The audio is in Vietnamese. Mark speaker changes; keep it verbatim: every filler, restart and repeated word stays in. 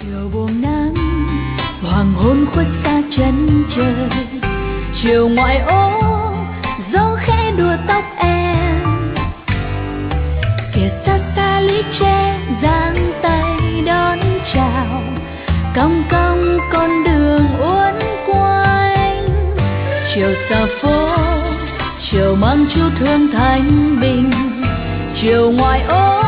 Speaker 1: chiều buông nắng hoàng hôn khuất xa chân trời, chiều ngoại ô gió khẽ đùa tóc em, kìa xa xa lý tre giang tay đón chào, cong cong con đường uốn quanh. Chiều xa phố chiều mang chú thương thanh bình, chiều ngoại ô